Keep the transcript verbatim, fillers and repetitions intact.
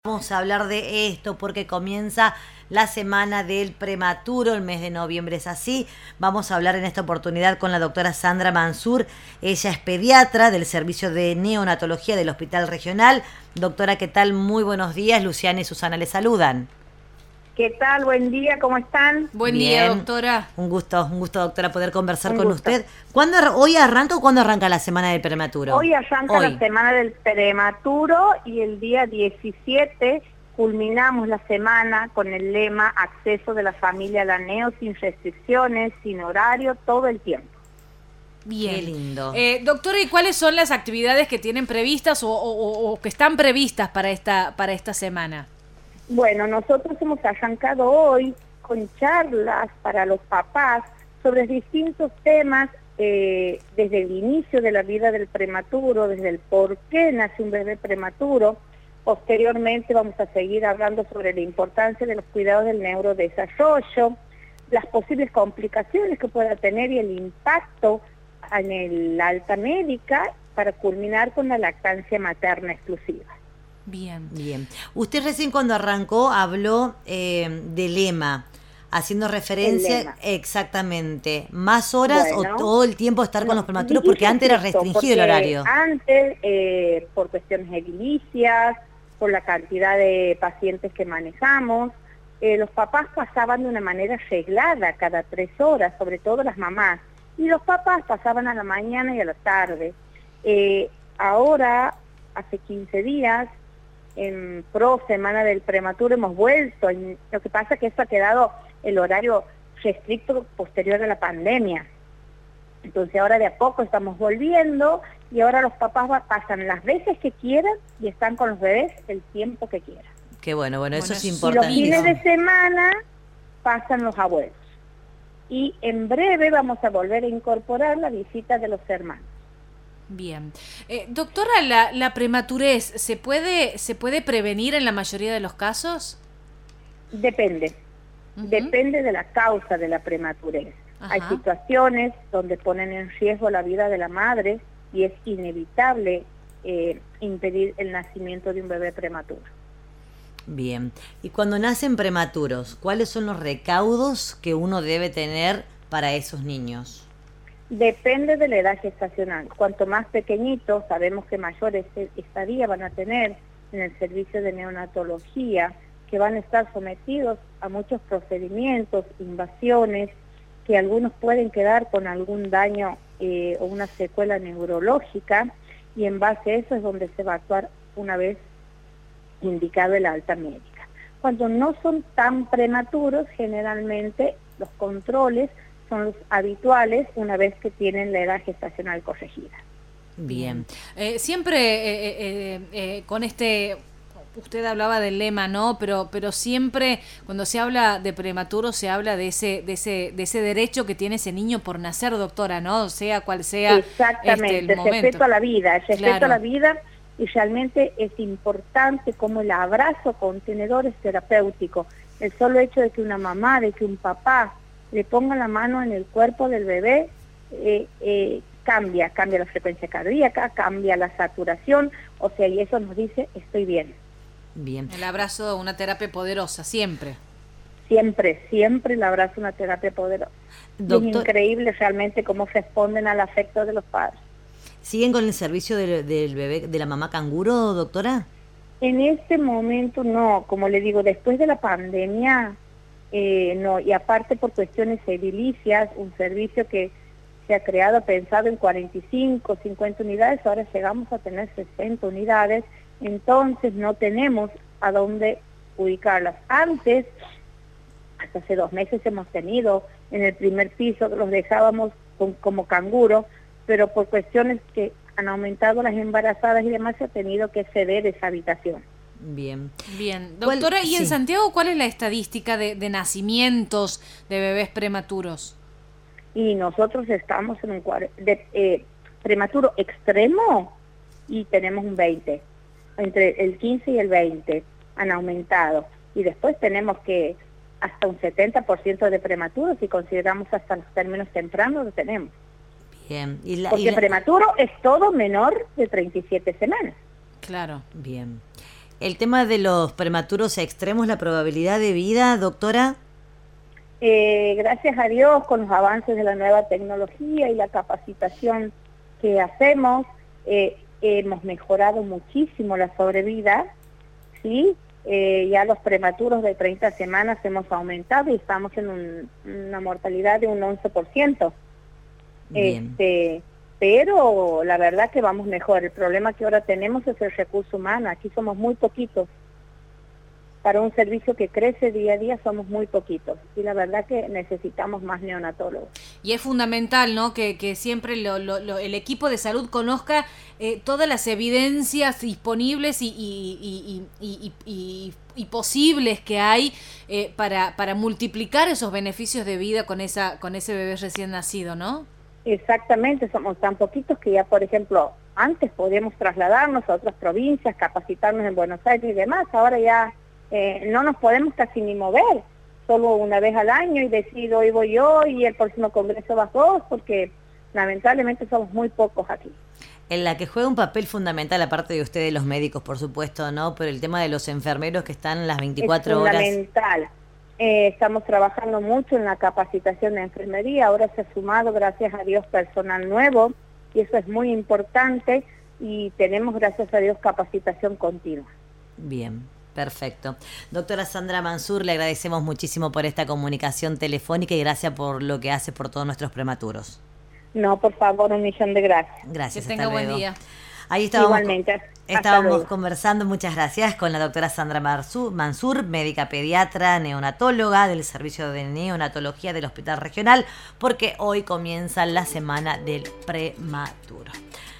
Vamos a hablar de esto porque comienza la semana del prematuro, el mes de noviembre es así. Vamos a hablar en esta oportunidad con la doctora Sandra Mansur. Ella es pediatra del servicio de neonatología del Hospital Regional. Doctora, ¿qué tal? Muy buenos días. Luciana y Susana le saludan. ¿Qué tal? Buen día, ¿cómo están? Buen Bien. día, doctora. Un gusto, un gusto, doctora, poder conversar Un con gusto. usted. ¿Cuándo, ¿Hoy arranca o cuándo arranca la semana del prematuro? Hoy arranca Hoy. la semana del prematuro y el día diecisiete culminamos la semana con el lema acceso de la familia a la neo sin restricciones, sin horario, todo el tiempo. Bien. Qué lindo. Eh, doctora, ¿y cuáles son las actividades que tienen previstas o, o- o que están previstas para esta, para esta semana? Bueno, nosotros hemos arrancado hoy con charlas para los papás sobre distintos temas eh, desde el inicio de la vida del prematuro, desde el por qué nace un bebé prematuro. Posteriormente vamos a seguir hablando sobre la importancia de los cuidados del neurodesarrollo, las posibles complicaciones que pueda tener y el impacto en el alta médica para culminar con la lactancia materna exclusiva. Bien. Bien. Usted recién cuando arrancó habló eh, del lema, haciendo referencia El lema. exactamente, más horas Bueno, o todo el tiempo estar con No, los prematuros, porque dije antes era esto, restringido el porque horario. Antes, eh, por cuestiones edilicias, por la cantidad de pacientes que manejamos, eh, los papás pasaban de una manera reglada cada tres horas, sobre todo las mamás, y los papás pasaban a la mañana y a la tarde. Eh, ahora, hace quince días, en pro semana del prematuro hemos vuelto, en- lo que pasa es que eso ha quedado el horario restricto posterior a la pandemia. Entonces ahora de a poco estamos volviendo y ahora los papás va- pasan las veces que quieran y están con los bebés el tiempo que quieran. Qué bueno, bueno, eso Bueno, es eso es Y los importantísimo. fines de semana pasan los abuelos. Y en breve vamos a volver a incorporar la visita de los hermanos. Bien. Eh, doctora, ¿la, la prematurez se puede, se puede prevenir en la mayoría de los casos? Depende, Ujú. depende de la causa de la prematurez. Ajá. Hay situaciones donde ponen en riesgo la vida de la madre y es inevitable eh, impedir el nacimiento de un bebé prematuro. Bien. Y cuando nacen prematuros, ¿cuáles son los recaudos que uno debe tener para esos niños? Depende de la edad gestacional. Cuanto más pequeñitos, sabemos que mayores estadía van a tener en el servicio de neonatología, que van a estar sometidos a muchos procedimientos, invasiones, que algunos pueden quedar con algún daño eh, o una secuela neurológica, y en base a eso es donde se va a actuar una vez indicado el alta médica. Cuando no son tan prematuros, generalmente los controles son los habituales una vez que tienen la edad gestacional corregida. Bien. Eh, siempre eh, eh, eh, con este, usted hablaba del lema, ¿no? Pero, pero siempre cuando se habla de prematuro se habla de ese, de ese, de ese derecho que tiene ese niño por nacer, doctora, ¿no? Sea cual sea Exactamente, este, el el momento. respeto a la vida, el respeto Claro. a la vida, y realmente es importante como el abrazo contenedor es terapéutico. El solo hecho de que una mamá, de que un papá le ponga la mano en el cuerpo del bebé, eh, eh, cambia, cambia la frecuencia cardíaca, cambia la saturación, o sea, y eso nos dice, estoy bien. Bien. El abrazo, una terapia poderosa, siempre. Siempre, siempre el abrazo es una terapia poderosa. Y es Doctor, increíble realmente cómo responden al afecto de los padres. ¿siguen con el servicio del, del bebé, de la mamá canguro, doctora? En este momento no, como le digo, después de la pandemia, eh, no, y aparte por cuestiones edilicias, un servicio que se ha creado pensado en cuarenta y cinco, cincuenta unidades, ahora llegamos a tener sesenta unidades, entonces no tenemos a dónde ubicarlas. Antes, hasta hace dos meses hemos tenido en el primer piso, los dejábamos con, como canguro, pero por cuestiones que han aumentado las embarazadas y demás, se ha tenido que ceder esa habitación. Bien. Bien, ¿Cuál- doctora, ¿y en sí. Santiago cuál es la estadística de, de nacimientos de bebés prematuros? Y nosotros estamos en un cuadro de eh, prematuro extremo y tenemos un veinte, entre el quince y el veinte han aumentado, y después tenemos que hasta un setenta por ciento de prematuros, si consideramos hasta los términos tempranos, lo tenemos. Bien. Y la, y Porque la- prematuro es todo menor de treinta y siete semanas. Claro. Bien. El tema de los prematuros extremos, la probabilidad de vida, doctora. Eh, gracias a Dios, con los avances de la nueva tecnología y la capacitación que hacemos, eh, hemos mejorado muchísimo la sobrevida, ¿sí? Eh, ya los prematuros de treinta semanas hemos aumentado y estamos en un, una mortalidad de un once por ciento. Este, pero la verdad que vamos mejor. El problema que ahora tenemos es el recurso humano. Aquí somos muy poquitos. Para un servicio que crece día a día somos muy poquitos. Y la verdad que necesitamos más neonatólogos. Y es fundamental, ¿no?, que, que siempre lo, lo, lo, el equipo de salud conozca eh, todas las evidencias disponibles y, y, y, y, y, y, y posibles que hay eh, para, para multiplicar esos beneficios de vida con, esa, con ese bebé recién nacido, ¿no? Exactamente, somos tan poquitos que ya, por ejemplo, antes podíamos trasladarnos a otras provincias, capacitarnos en Buenos Aires y demás. Ahora ya eh, no nos podemos casi ni mover, solo una vez al año y decir hoy voy yo y el próximo congreso vas vos, porque lamentablemente somos muy pocos aquí. En la que juega un papel fundamental, aparte de ustedes los médicos, por supuesto, ¿no? Pero el tema de los enfermeros que están las veinticuatro horas. Es fundamental. Eh, estamos trabajando mucho en la capacitación de enfermería, ahora se ha sumado, gracias a Dios, personal nuevo, y eso es muy importante, y tenemos, gracias a Dios, capacitación continua. Bien, perfecto. Doctora Sandra Mansur, le agradecemos muchísimo por esta comunicación telefónica y gracias por lo que hace por todos nuestros prematuros. No, por favor, un millón de gracias. Gracias, que tenga hasta buen luego. día. Ahí estábamos, Igualmente. estábamos conversando, muchas gracias, con la doctora Sandra Mansur, médica pediatra, neonatóloga del Servicio de Neonatología del Hospital Regional, porque hoy comienza la semana del prematuro.